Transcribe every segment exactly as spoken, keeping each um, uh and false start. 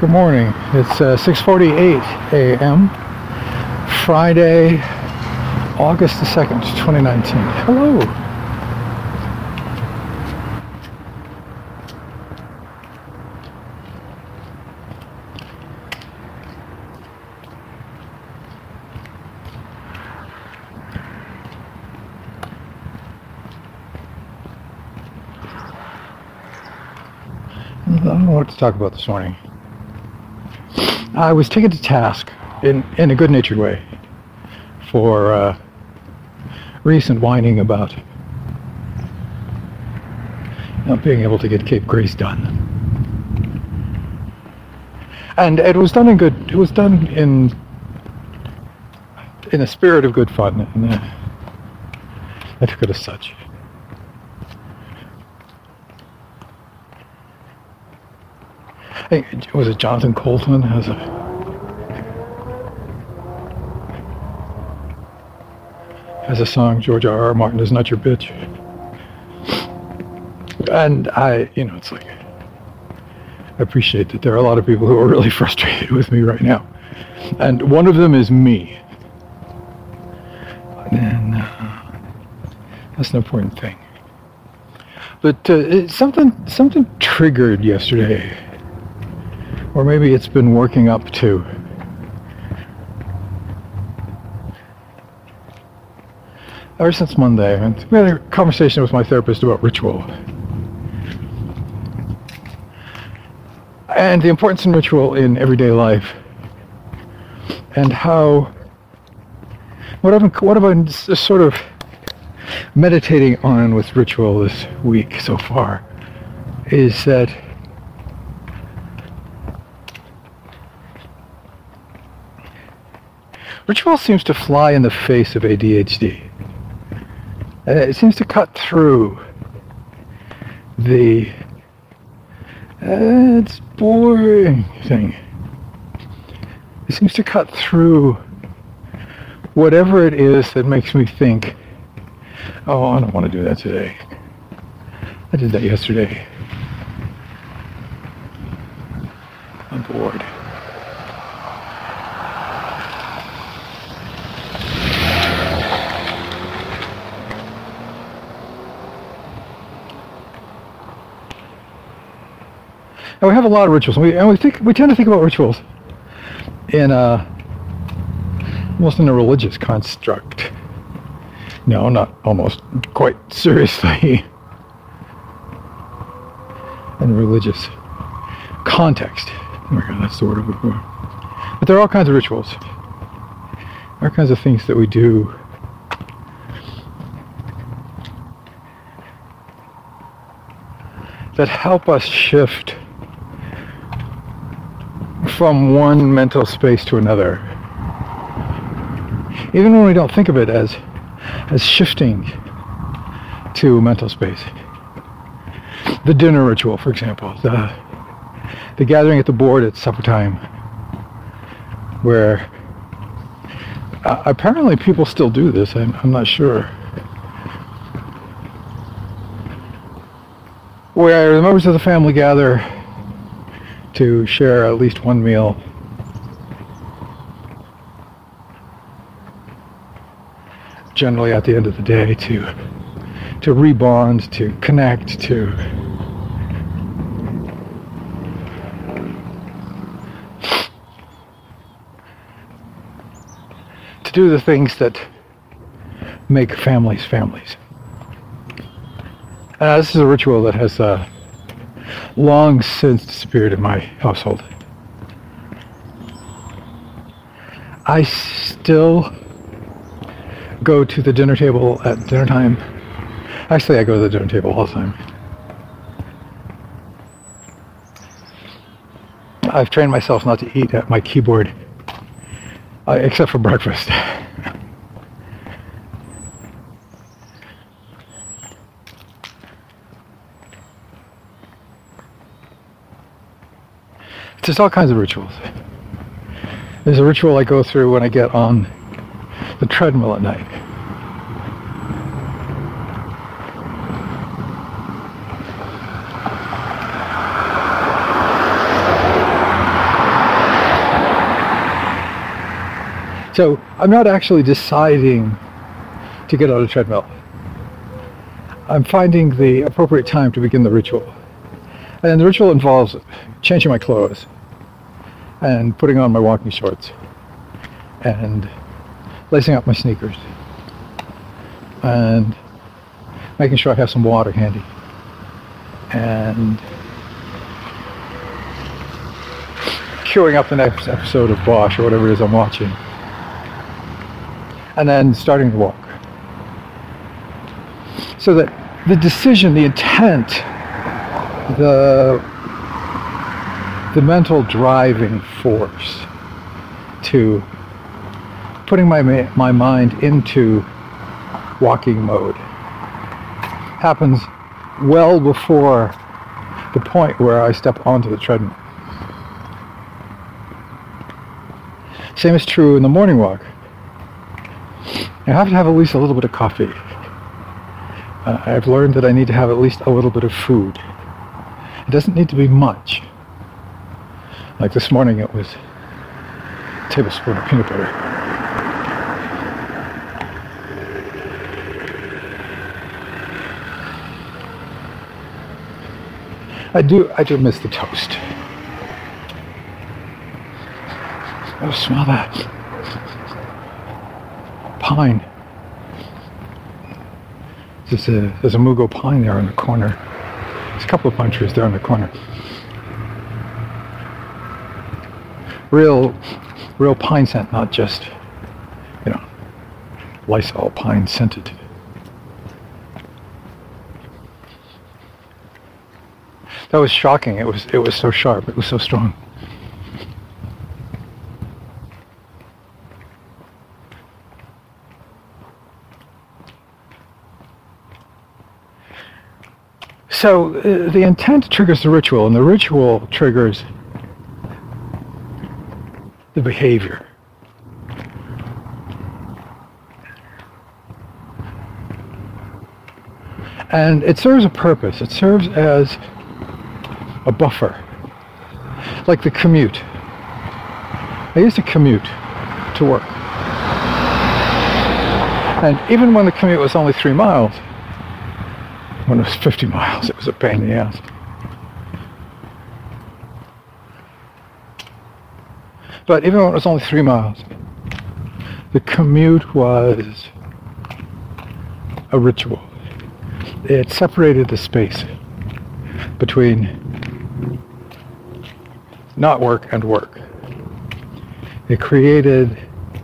Good morning. It's uh, six forty-eight a m Friday, August the second, twenty nineteen. Hello. I don't know what to talk about this morning. I was taken to task in, in a good-natured way for uh, recent whining about not being able to get Cape Grace done. And it was done in good, it was done in in a spirit of good fun, and uh, I took it as such. I think, was it Jonathan Colton has a has a song, George R. R. Martin is not your bitch. And I, you know, it's like, I appreciate that there are a lot of people who are really frustrated with me right now. And one of them is me. And uh, that's an important thing. But uh, it, something, something triggered yesterday. Or maybe it's been working up to. Ever since Monday, and we had a conversation with my therapist about ritual. And the importance in ritual in everyday life. And how, what I've been, what I've been sort of meditating on with ritual this week so far is that ritual seems to fly in the face of A D H D. Uh, it seems to cut through the uh, it's boring thing. It seems to cut through whatever it is that makes me think, oh, I don't want to do that today. I did that yesterday. I'm bored. And we have a lot of rituals, and we, and we think we tend to think about rituals in a almost in a religious construct. No, not almost, quite seriously, in a religious context. Oh my God, that's the word I'm looking for. But there are all kinds of rituals. There are kinds of things that we do that help us shift from one mental space to another, even when we don't think of it as as shifting to mental space. The dinner ritual, for example, the the gathering at the board at supper time, where uh, apparently people still do this. I'm, I'm not sure. Where the members of the family gather to share at least one meal. Generally at the end of the day, to to rebond, to connect, to to do the things that make families families. Uh, this is a ritual that has uh, long since disappeared in my household. I still go to the dinner table at dinner time. Actually, I go to the dinner table all the time. I've trained myself not to eat at my keyboard, uh, except for breakfast. There's all kinds of rituals. There's a ritual I go through when I get on the treadmill at night. So I'm not actually deciding to get on a treadmill. I'm finding the appropriate time to begin the ritual. And the ritual involves changing my clothes and putting on my walking shorts and lacing up my sneakers and making sure I have some water handy and queuing up the next episode of Bosch or whatever it is I'm watching, and then starting to walk. So that the decision, the intent, the the mental driving force to putting my my mind into walking mode happens well before the point where I step onto the treadmill. Same is true in the morning walk. I have to have at least a little bit of coffee. Uh, I've learned that I need to have at least a little bit of food. It doesn't need to be much. Like this morning it was a tablespoon of peanut butter. I do, I do miss the toast. Oh, smell that. Pine. There's a, there's a Mugo pine there in the corner. There's a couple of pine trees there in the corner. Real, real pine scent, not just, you know, Lysol pine scented. That was shocking. It was, it was so sharp. It was so strong. So uh, the intent triggers the ritual, and the ritual triggers the behavior. And it serves a purpose. It serves as a buffer, like the commute. I used to commute to work. And even when the commute was only three miles, when it was fifty miles, it was a pain in the ass. But even when it was only three miles, the commute was a ritual. It separated the space between not work and work. It created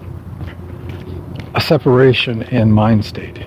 a separation in mind state.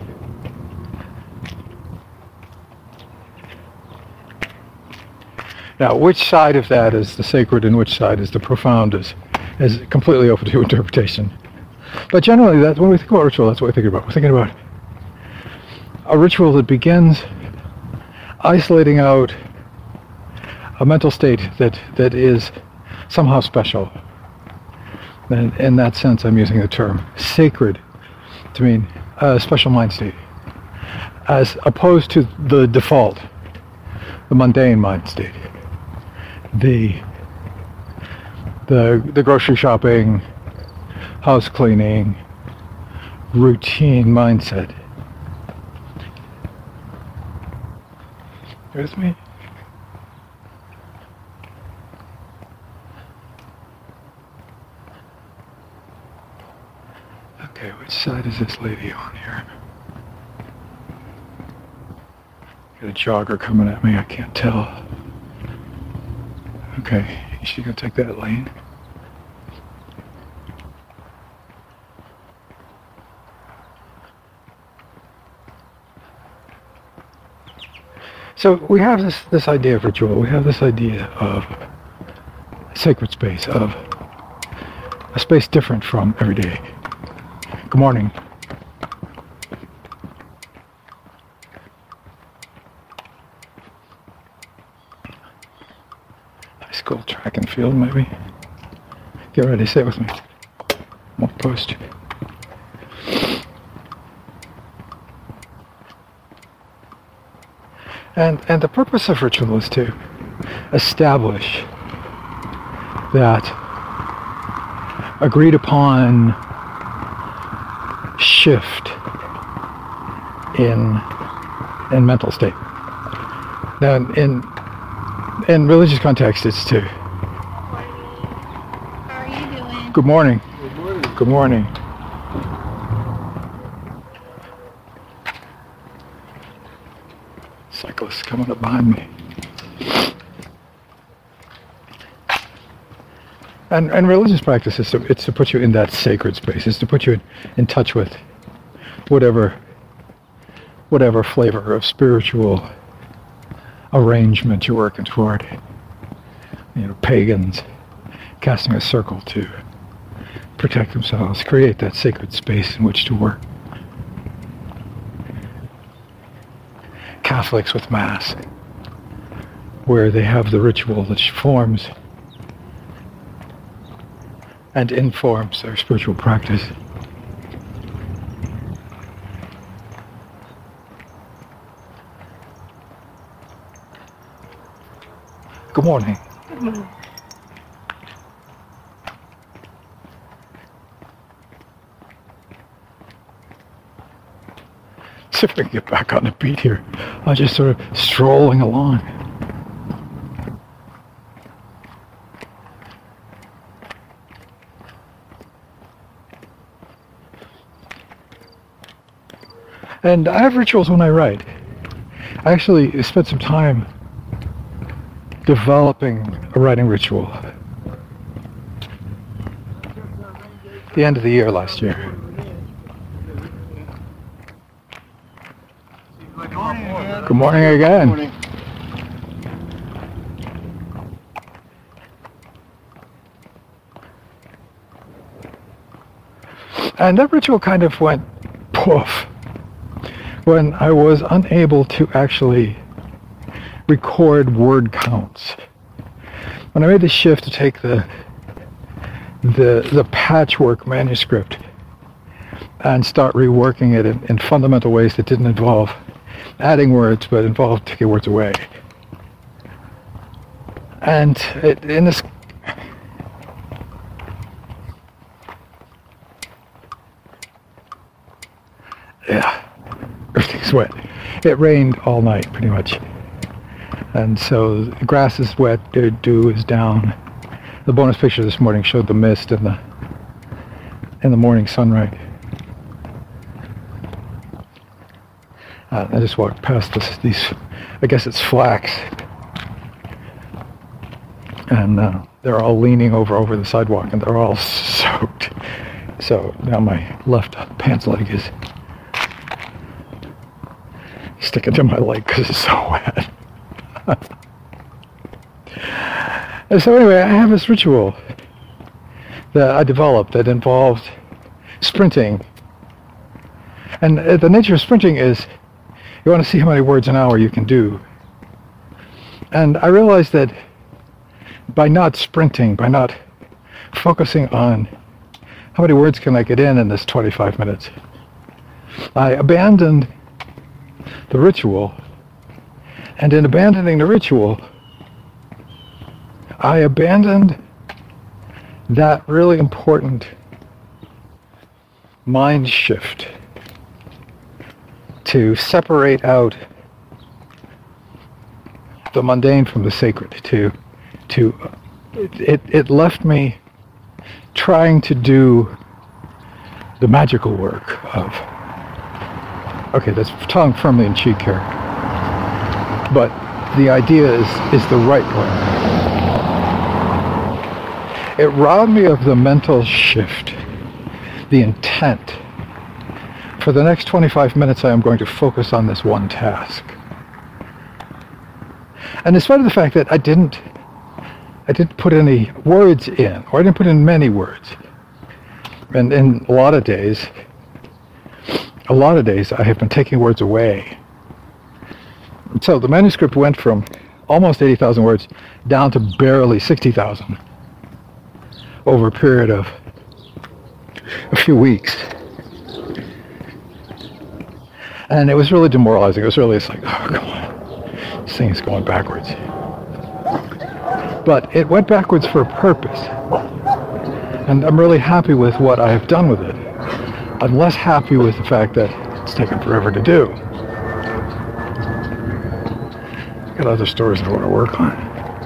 Now, which side of that is the sacred and which side is the profound is, is completely open to interpretation. But generally, that's when we think about ritual, that's what we're thinking about. We're thinking about a ritual that begins isolating out a mental state that, that is somehow special. And in that sense, I'm using the term sacred to mean a special mind state, as opposed to the default, the mundane mind state. The, the, the grocery shopping, house cleaning, routine mindset. You with me? Okay, which side is this lady on here? Got a jogger coming at me, I can't tell. Okay, is she gonna take that lane? So we have this, this idea of ritual, we have this idea of sacred space, of a space different from every day. Good morning. High school track and field, maybe. Get ready, say it with me. Walk post. And, and the purpose of ritual is to establish that agreed upon shift in in mental state. Now, in in religious context, it's to. How are you doing? Good morning. Good morning. Good morning. Cyclists coming up behind me. And, and religious practice is to, it's to put you in that sacred space. It's to put you in, in touch with whatever whatever flavor of spiritual arrangement you're working toward. You know, pagans casting a circle to protect themselves, create that sacred space in which to work. Catholics with Mass, where they have the ritual that forms and informs their spiritual practice. Good morning. Good morning. See if I can get back on the beat here. I'm just sort of strolling along. And I have rituals when I write. I actually spent some time developing a writing ritual. The end of the year last year. Good morning again. Good morning. And that ritual kind of went poof when I was unable to actually record word counts. When I made the shift to take the the the patchwork manuscript and start reworking it in, in fundamental ways that didn't involve adding words but involved taking words away. And it, in this yeah, everything's wet. It rained all night pretty much. And so the grass is wet, the dew is down. The bonus picture this morning showed the mist in the in the morning sunlight. Uh, I just walked past this, these, I guess it's flax, and uh, they're all leaning over over the sidewalk, and they're all soaked. So now my left pants leg is sticking to my leg because it's so wet. And so anyway, I have this ritual that I developed that involved sprinting. And uh, the nature of sprinting is you want to see how many words an hour you can do. And I realized that by not sprinting, by not focusing on how many words can I get in in this twenty-five minutes, I abandoned the ritual. And in abandoning the ritual, I abandoned that really important mind shift to separate out the mundane from the sacred. To, to it, it left me trying to do the magical work of, okay, that's tongue firmly in cheek here, but the idea is, is the right one. It robbed me of the mental shift, the intent. For the next twenty-five minutes, I am going to focus on this one task. And in spite of the fact that I didn't, I didn't put any words in, or I didn't put in many words. And in a lot of days, a lot of days, I have been taking words away. So the manuscript went from almost eighty thousand words down to barely sixty thousand over a period of a few weeks. And it was really demoralizing. It was really, it's like, oh, come on. This thing is going backwards. But it went backwards for a purpose. And I'm really happy with what I have done with it. I'm less happy with the fact that it's taken forever to do. I've got other stories I want to work on.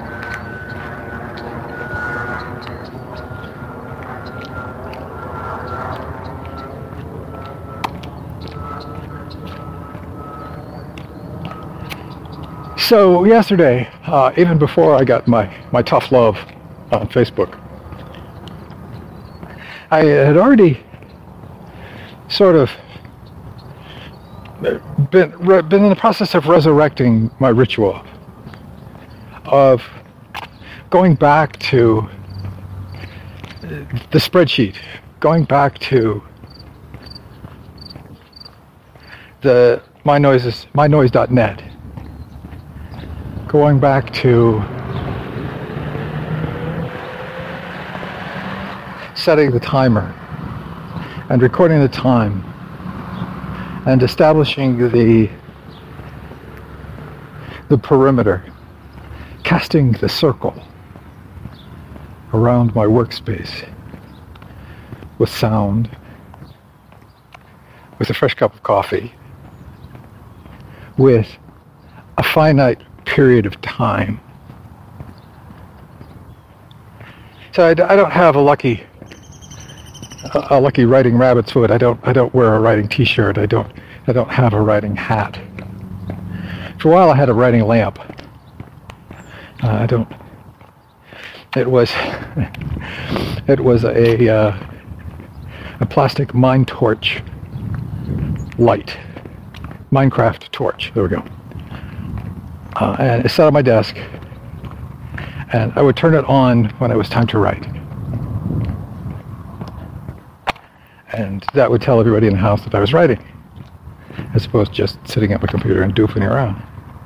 So yesterday, uh, even before I got my, my tough love on Facebook, I had already sort of been, been in the process of resurrecting my ritual of going back to the spreadsheet, going back to the my noises, my noise dot net, going back to setting the timer and recording the time and establishing the the perimeter, casting the circle around my workspace with sound, with a fresh cup of coffee, with a finite period of time. So I, I don't have a lucky a, a lucky writing rabbit's foot. I don't I don't wear a writing t-shirt. I don't I don't have a writing hat. For a while I had a writing lamp. Uh, I don't it was it was a uh, a plastic mine torch light. Minecraft torch. There we go. Uh, and it sat on my desk, and I would turn it on when it was time to write. And that would tell everybody in the house that I was writing, as opposed to just sitting at my computer and doofing around.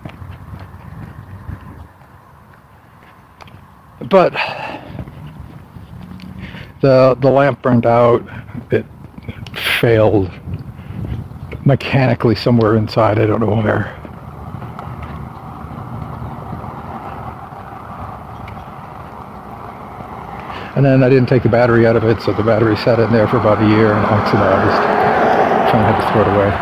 But the the lamp burned out. It failed mechanically somewhere inside. I don't know where. And then I didn't take the battery out of it, so the battery sat in there for about a year and oxidized. Finally had to throw it away.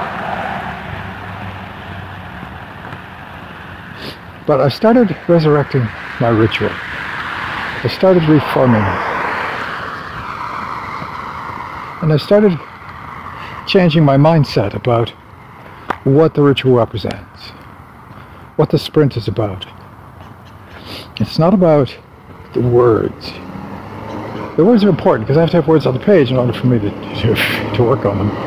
But I started resurrecting my ritual. I started reforming it. And I started changing my mindset about what the ritual represents, what the sprint is about. It's not about the words. The words are important because I have to have words on the page in order for me to, to, to work on them.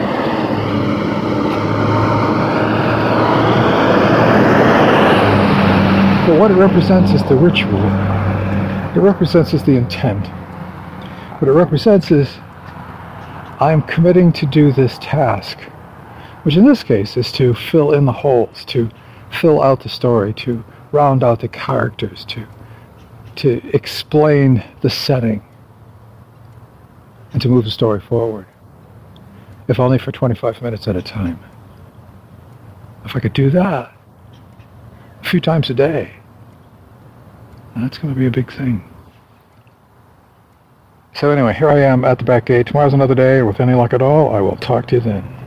But what it represents is the ritual. It represents is the intent. What it represents is I am committing to do this task, which in this case is to fill in the holes, to fill out the story, to round out the characters, to, to explain the setting, and to move the story forward, if only for twenty-five minutes at a time. If I could do that a few times a day, that's going to be a big thing. So anyway, here I am at the back gate. Tomorrow's another day. With any luck at all, I will talk to you then.